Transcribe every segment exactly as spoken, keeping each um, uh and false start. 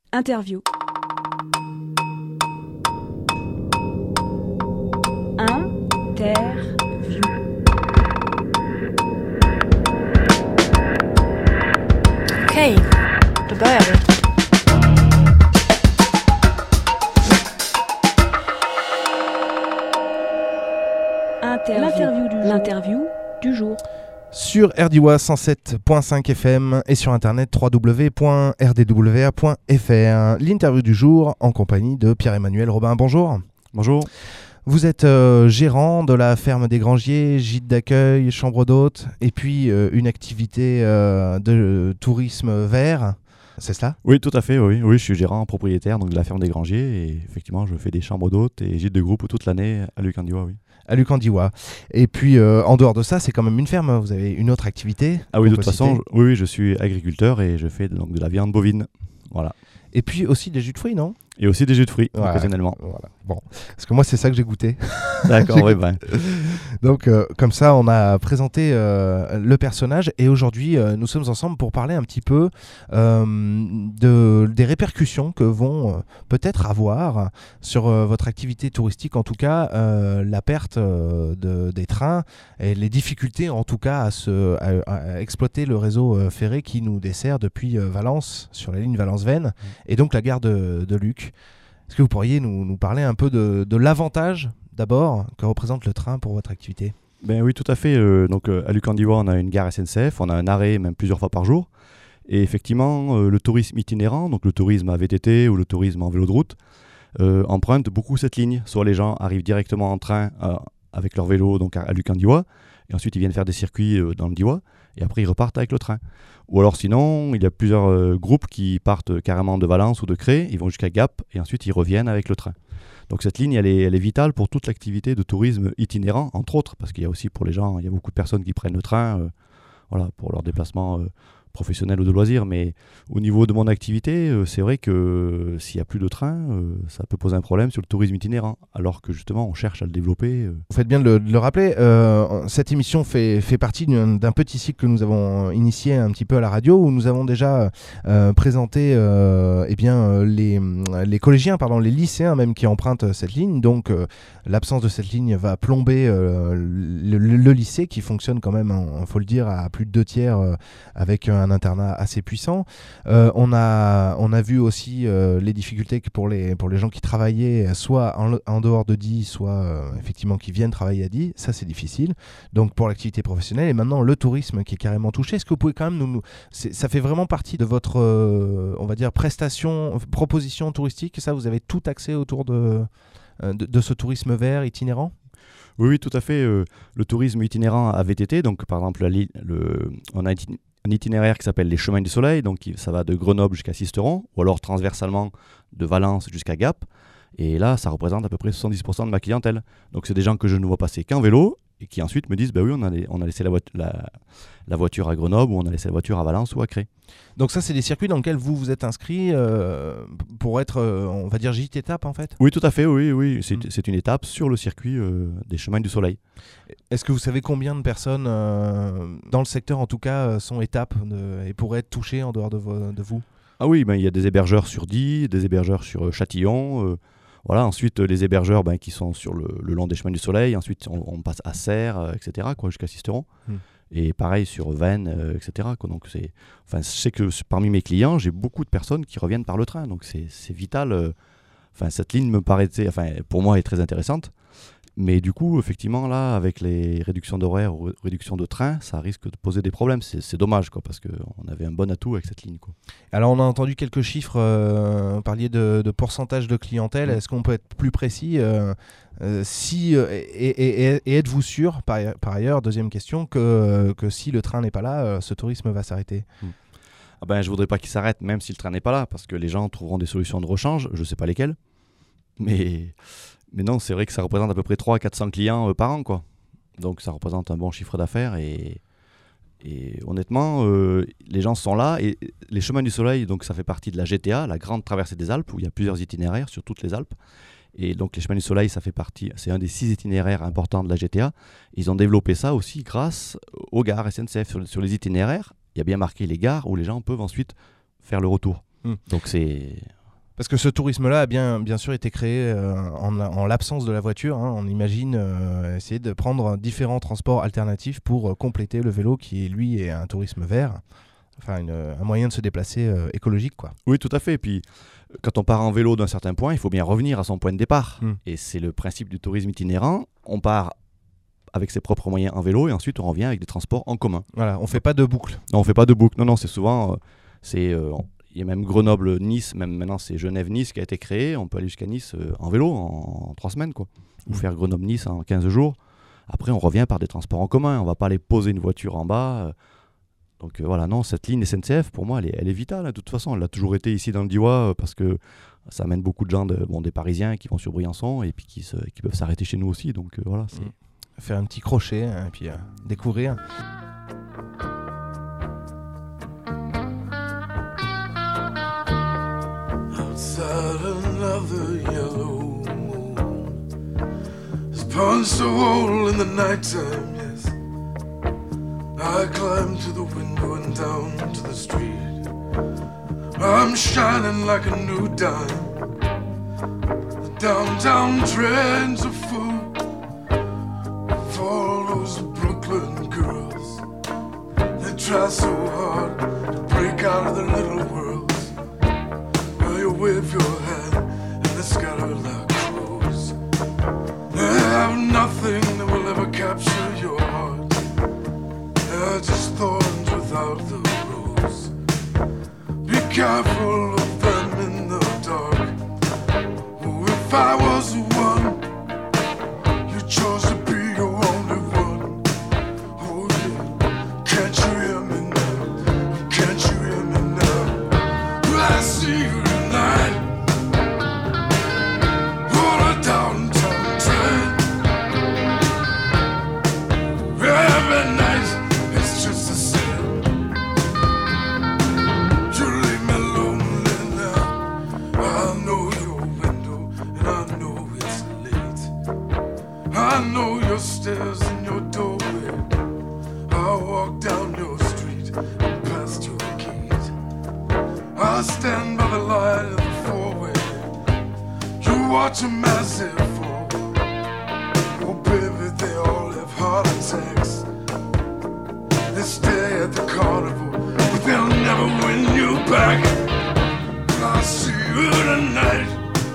Interview. Interview. Okej, då börjar vi. Interview. L'interview du jour. L'interview du jour. Sur R D W A cent sept point cinq F M et sur internet w w w point r d w a point f r. L'interview du jour en compagnie de Pierre-Emmanuel Robin. Bonjour. Bonjour. Vous êtes euh, gérant de la ferme des Grangiers, gîte d'accueil, chambre d'hôtes et puis euh, une activité euh, de tourisme vert. C'est cela ? Oui, tout à fait. Oui, oui, je suis gérant propriétaire donc de la ferme des Grangiers et effectivement, je fais des chambres d'hôtes et gîtes de groupe toute l'année à Lucandiwa, oui. À Lucandiwa. Et puis, euh, en dehors de ça, c'est quand même une ferme. Vous avez une autre activité ? Ah oui, de toute façon, je, oui, oui, je suis agriculteur et je fais donc de la viande bovine. Voilà. Et puis aussi des jus de fruits, non ? Et aussi des jus de fruits, ouais, occasionnellement. Voilà. Bon, parce que moi, c'est ça que j'ai goûté. D'accord, oui, ben. Donc, euh, comme ça, on a présenté euh, le personnage et aujourd'hui, euh, nous sommes ensemble pour parler un petit peu euh, de, des répercussions que vont euh, peut-être avoir sur euh, votre activité touristique, en tout cas, euh, la perte euh, de, des trains et les difficultés, en tout cas, à, se, à, à exploiter le réseau euh, ferré qui nous dessert depuis euh, Valence, sur la ligne Valence-Veynes, mmh. et donc la gare de, de Luc. Est-ce que vous pourriez nous, nous parler un peu de, de l'avantage, d'abord, que représente le train pour votre activité ? Ben oui, tout à fait. Euh, donc, euh, à Lucandiwa, on a une gare S N C F, on a un arrêt même plusieurs fois par jour. Et effectivement, euh, le tourisme itinérant, donc le tourisme à V T T ou le tourisme en vélo de route, euh, emprunte beaucoup cette ligne. Soit les gens arrivent directement en train euh, avec leur vélo donc à, à Lucandiwa, et ensuite ils viennent faire des circuits euh, dans le Diwa, et après ils repartent avec le train. Ou alors sinon, il y a plusieurs euh, groupes qui partent carrément de Valence ou de Cré, ils vont jusqu'à Gap, et ensuite ils reviennent avec le train. Donc cette ligne, elle est, elle est vitale pour toute l'activité de tourisme itinérant, entre autres, parce qu'il y a aussi pour les gens, il y a beaucoup de personnes qui prennent le train euh, voilà, pour leur déplacement euh, professionnel ou de loisirs. Mais au niveau de mon activité, euh, c'est vrai que euh, s'il n'y a plus de train, euh, ça peut poser un problème sur le tourisme itinérant, alors que justement, on cherche à le développer. Euh. Vous faites bien de le, de le rappeler, euh, cette émission fait, fait partie d'un, d'un petit cycle que nous avons initié un petit peu à la radio, où nous avons déjà euh, présenté euh, eh bien, les, les collégiens, pardon, les lycéens même qui empruntent cette ligne. Donc euh, l'absence de cette ligne va plomber euh, le, le, le lycée qui fonctionne quand même, il faut le dire, à plus de deux tiers euh, avec un internat assez puissant. Euh, on, a, on a vu aussi euh, les difficultés que pour les, pour les gens qui travaillaient soit en, en dehors de Die, soit euh, effectivement qui viennent travailler à Die. Ça, c'est difficile. Donc pour l'activité professionnelle. Et maintenant, le tourisme qui est carrément touché. Est-ce que vous pouvez quand même nous... nous c'est, ça fait vraiment partie de votre, euh, on va dire, prestation, proposition touristique. Ça, vous avez tout axé autour de, de, de ce tourisme vert itinérant ? Oui, oui, tout à fait. Euh, le tourisme itinérant à V T T, donc par exemple, le, le, on a un itinéraire qui s'appelle les Chemins du Soleil, donc ça va de Grenoble jusqu'à Sisteron, ou alors transversalement de Valence jusqu'à Gap. Et là, ça représente à peu près soixante-dix pour cent de ma clientèle. Donc c'est des gens que je ne vois passer qu'en vélo, et qui ensuite me disent, bah oui, on a, on a laissé la, vo- la, la voiture à Grenoble, ou on a laissé la voiture à Valence ou à Cré. Donc ça, c'est des circuits dans lesquels vous vous êtes inscrit euh, pour être, euh, on va dire, gîte étape en fait ? Oui, tout à fait, oui, oui. C'est, mmh. c'est une étape sur le circuit euh, des Chemins du Soleil. Est-ce que vous savez combien de personnes, euh, dans le secteur en tout cas, sont étapes de, et pourraient être touchées en dehors de, vo- de vous ? Ah oui, ben, il y a des hébergeurs sur Die, des hébergeurs sur euh, Châtillon. Euh, voilà. Ensuite, euh, les hébergeurs ben, qui sont sur le, le long des Chemins du Soleil. Ensuite, on, on passe à Serres, euh, et cetera, quoi, jusqu'à Sisteron. Mmh. Et pareil sur Veynes, euh, et cetera, quoi. Donc c'est, enfin, je sais que parmi mes clients, j'ai beaucoup de personnes qui reviennent par le train. Donc c'est, c'est vital. Euh, enfin, cette ligne me paraissait, enfin, pour moi, est très intéressante. Mais du coup, effectivement, là, avec les réductions d'horaires ou réductions de train, ça risque de poser des problèmes. C'est, c'est dommage, quoi, parce qu'on avait un bon atout avec cette ligne, quoi. Alors, on a entendu quelques chiffres. Euh, vous parliez de, de pourcentage de clientèle. Est-ce qu'on peut être plus précis euh, euh, si, euh, et, et, et êtes-vous sûr, par, par ailleurs, deuxième question, que, que si le train n'est pas là, euh, ce tourisme va s'arrêter ? mmh. ah ben, Je ne voudrais pas qu'il s'arrête, même si le train n'est pas là, parce que les gens trouveront des solutions de rechange. Je ne sais pas lesquelles. Mais... Mais non, c'est vrai que ça représente à peu près trois cents à quatre cents clients euh, par an, quoi. Donc ça représente un bon chiffre d'affaires et, et honnêtement, euh, les gens sont là. Et les Chemins du Soleil, donc ça fait partie de la G T A, la grande traversée des Alpes, où il y a plusieurs itinéraires sur toutes les Alpes. Et donc les Chemins du Soleil, ça fait partie, c'est un des six itinéraires importants de la G T A. Ils ont développé ça aussi grâce aux gares S N C F. Sur, sur les itinéraires, il y a bien marqué les gares où les gens peuvent ensuite faire le retour. Mmh. Donc c'est... Parce que ce tourisme-là a bien, bien sûr été créé euh, en, en l'absence de la voiture. Hein. On imagine euh, essayer de prendre différents transports alternatifs pour euh, compléter le vélo qui, lui, est un tourisme vert. Enfin, une, un moyen de se déplacer euh, écologique, quoi. Oui, tout à fait. Et puis, quand on part en vélo d'un certain point, il faut bien revenir à son point de départ. Mm. Et c'est le principe du tourisme itinérant. On part avec ses propres moyens en vélo et ensuite on revient avec des transports en commun. Voilà, on fait pas de boucle. Non, on fait pas de boucle. Non, non, c'est souvent... Euh, c'est, euh, il y a même Grenoble-Nice, même maintenant c'est Genève-Nice qui a été créé. On peut aller jusqu'à Nice euh, en vélo en, en trois semaines, quoi. Ou faire Grenoble-Nice en quinze jours. Après, on revient par des transports en commun. On va pas aller poser une voiture en bas. Euh, donc euh, voilà, non, cette ligne S N C F, pour moi, elle est, elle est vitale. Hein, de toute façon, elle a toujours été ici dans le Diois euh, parce que ça amène beaucoup de gens, de, bon, des Parisiens qui vont sur Briançon et puis qui, se, qui peuvent s'arrêter chez nous aussi. Donc euh, voilà, c'est... Mmh. Faire un petit crochet hein, et puis euh, découvrir. Outside another yellow moon has punched a hole in the nighttime, yes. I climb to the window and down to the street. I'm shining like a new dime. The downtown trends are full for those Brooklyn girls. They try so hard to break out of their little worlds. Well, you wave your hand and they scatter like crows. They have nothing that will ever capture your heart. They're just thorns without the rose. Be careful of them in the dark. Oh, if I was the one you chose to be your only one. Oh yeah, can't you hear me now? Can't you hear me now? Well, I see you tonight on a downtown train. Every night it's just the same. You leave me lonely now. I know your window and I know it's late. I know your stairs and your doorway. I walk down your street and past your gate. I stand by the light of the four-way. You watch a massive fall. Oh baby, they all have heart attacks. They stay at the carnival, but they'll never win you back. I'll see you tonight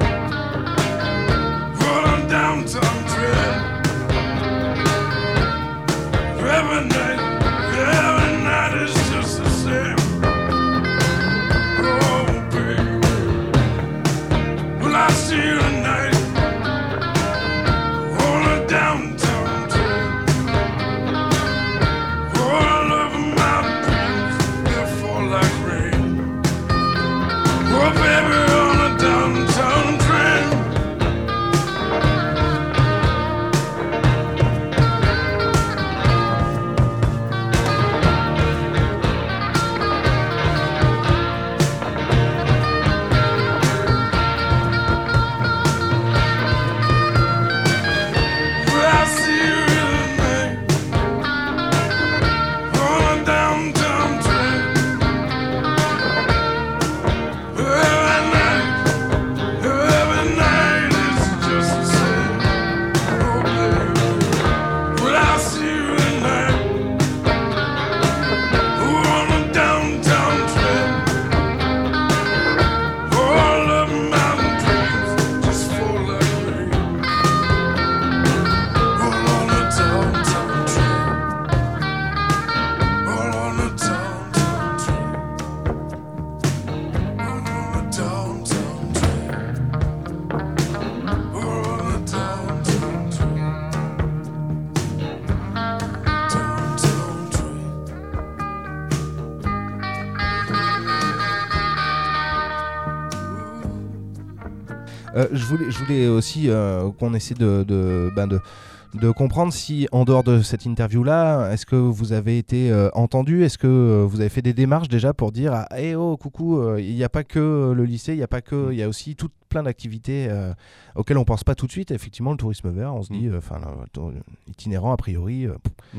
on a downtown train. Every night, every night is just the same. Oh, baby. Well, I see you tonight on a downtown train. Oh, I love my dreams, they fall like rain. Oh, baby, on a downtown train. Euh, je, voulais, je voulais aussi euh, qu'on essaie de, de, ben de, de comprendre si, en dehors de cette interview-là, est-ce que vous avez été euh, entendu ? Est-ce que euh, vous avez fait des démarches déjà pour dire ah, hey, oh, coucou, il euh, n'y a pas que le lycée, il y a pas que, il y a aussi tout plein d'activités euh, auxquelles on ne pense pas tout de suite. Effectivement, le tourisme vert, on se dit, enfin, mmh. euh, itinérant, a priori. Euh, mmh.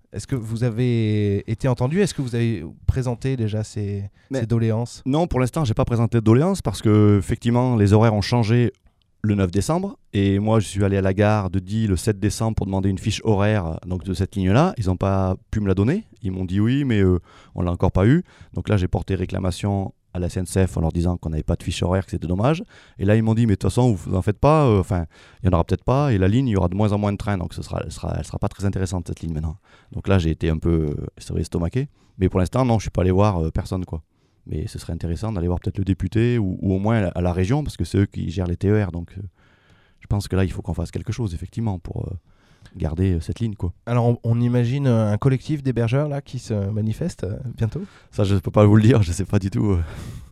Est-ce que vous avez été entendu ? Est-ce que vous avez présenté déjà ces, Mais ces doléances ? Non, pour l'instant, j'ai pas présenté de doléances parce que effectivement, les horaires ont changé le neuf décembre et moi, je suis allé à la gare de Die le sept décembre pour demander une fiche horaire donc de cette ligne-là. Ils n'ont pas pu me la donner. Ils m'ont dit oui, mais euh, on l'a encore pas eu. Donc là, j'ai porté réclamation à la S N C F en leur disant qu'on n'avait pas de fiche horaire, que c'était dommage. Et là, ils m'ont dit, mais de toute façon, vous en faites pas, enfin, euh, il n'y en aura peut-être pas, et la ligne, il y aura de moins en moins de trains, donc ce sera, elle sera, elle sera pas très intéressante, cette ligne maintenant. Donc là, j'ai été un peu, c'est vrai, estomaqué. Mais pour l'instant, non, je suis pas allé voir euh, personne, quoi. Mais ce serait intéressant d'aller voir peut-être le député, ou, ou au moins à la région, parce que c'est eux qui gèrent les T E R, donc euh, je pense que là, il faut qu'on fasse quelque chose, effectivement, pour euh, garder euh, cette ligne, quoi. Alors, on, on imagine un collectif d'hébergeurs là qui se manifeste euh, bientôt ? Ça, je peux pas vous le dire, je sais pas du tout. Euh.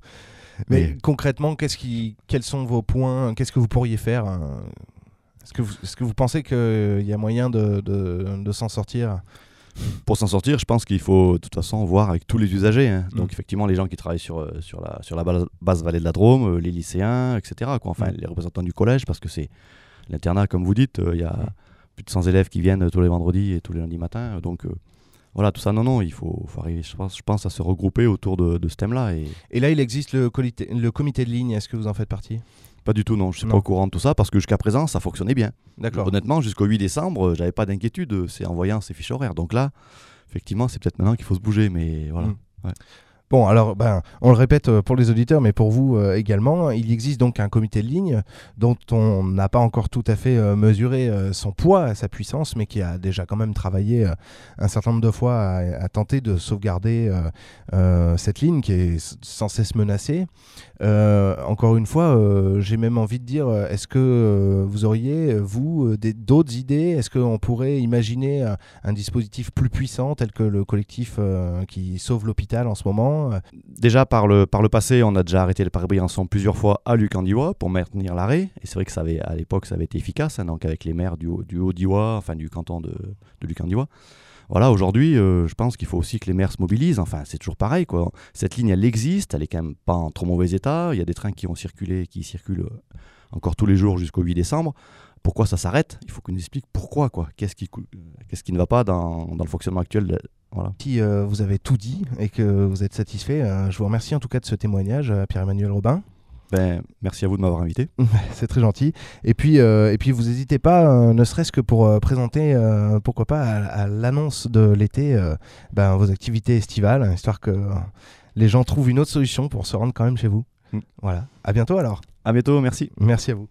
Mais, Mais concrètement, qu'est-ce qui, quels sont vos points ? Qu'est-ce que vous pourriez faire ? hein ? Est-ce que vous, est-ce que vous pensez qu'il y a moyen de, de, de s'en sortir ? Pour s'en sortir, je pense qu'il faut de toute façon voir avec tous les usagers. Hein. Donc Mm. effectivement, les gens qui travaillent sur, euh, sur, la, sur la basse, basse vallée de la Drôme, euh, les lycéens, et cetera. Quoi. Enfin, Mm. les représentants du collège, parce que c'est l'internat, comme vous dites, il euh, y a Mm. plus de cent élèves qui viennent euh, tous les vendredis et tous les lundis matins. Donc euh, voilà, tout ça, non, non, il faut, faut arriver, je pense, je pense, à se regrouper autour de, de ce thème-là. Et Et là, il existe le, colité- le comité de ligne. Est-ce que vous en faites partie ? pas du tout, non, je suis Non. pas au courant de tout ça, parce que jusqu'à présent, ça fonctionnait bien. D'accord. Honnêtement, jusqu'au huit décembre, euh, j'avais pas d'inquiétude, euh, c'est en voyant ces fiches horaires. Donc là, effectivement, c'est peut-être maintenant qu'il faut se bouger, mais voilà. Mm. Ouais. Bon, alors, ben, on le répète euh, pour les auditeurs, mais pour vous euh, également, il existe donc un comité de ligne dont on n'a pas encore tout à fait euh, mesuré euh, son poids, sa puissance, mais qui a déjà quand même travaillé euh, un certain nombre de fois à, à tenter de sauvegarder euh, euh, cette ligne qui est s- sans cesse menacée. Euh, encore une fois, euh, j'ai même envie de dire, euh, est-ce que euh, vous auriez, euh, vous, euh, des- d'autres idées ? Est-ce qu'on pourrait imaginer un, un dispositif plus puissant tel que le collectif euh, qui sauve l'hôpital en ce moment ? Déjà, par le, par le passé, on a déjà arrêté le Paris-Briançon plusieurs fois à Luc-en-Diois pour maintenir l'arrêt. Et c'est vrai que ça avait, à l'époque, ça avait été efficace, hein, donc avec les maires du, Haut- du Haut-Diois, enfin du canton de, de Luc-en-Diois. Voilà, aujourd'hui, euh, je pense qu'il faut aussi que les maires se mobilisent. Enfin, c'est toujours pareil, quoi. Cette ligne, elle existe, elle est quand même pas en trop mauvais état. Il y a des trains qui ont circulé, qui circulent euh, encore tous les jours jusqu'au huit décembre. Pourquoi ça s'arrête ? Il faut qu'on nous explique pourquoi, quoi. Qu'est-ce qui, cou- qu'est-ce qui ne va pas dans, dans le fonctionnement actuel de- Voilà. Si euh, vous avez tout dit et que vous êtes satisfait, euh, je vous remercie en tout cas de ce témoignage, euh, Pierre-Emmanuel Robin. Ben, merci à vous de m'avoir invité. C'est très gentil. Et puis, euh, et puis vous n'hésitez pas, euh, ne serait-ce que pour euh, présenter, euh, pourquoi pas, à, à l'annonce de l'été, euh, ben, vos activités estivales, histoire que euh, les gens trouvent une autre solution pour se rendre quand même chez vous. Mm. Voilà. À bientôt alors. À bientôt, merci. Merci à vous.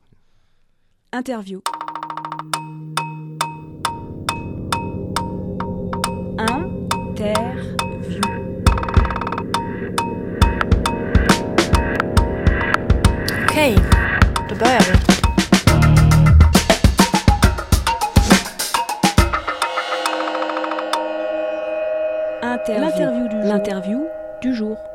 Interview. Interview. Okej, då börjar vi. Interview. L'interview du jour. L'interview du jour.